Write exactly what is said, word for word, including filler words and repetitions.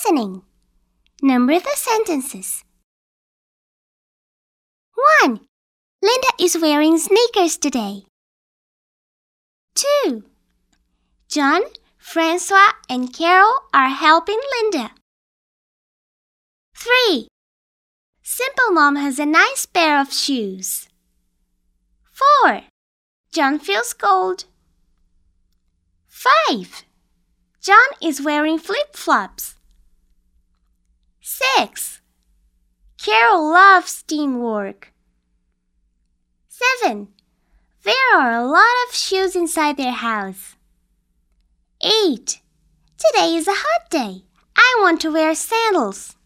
listening. Number the sentences. one. Linda is wearing sneakers today. two. John, Francois, and Carol are helping Linda. three. Simple Mom has a nice pair of shoes. four. John feels cold. five. John is wearing flip-flops. six. Carol loves teamwork. seven. There are a lot of shoes inside their house. eight. Today is a hot day. I want to wear sandals.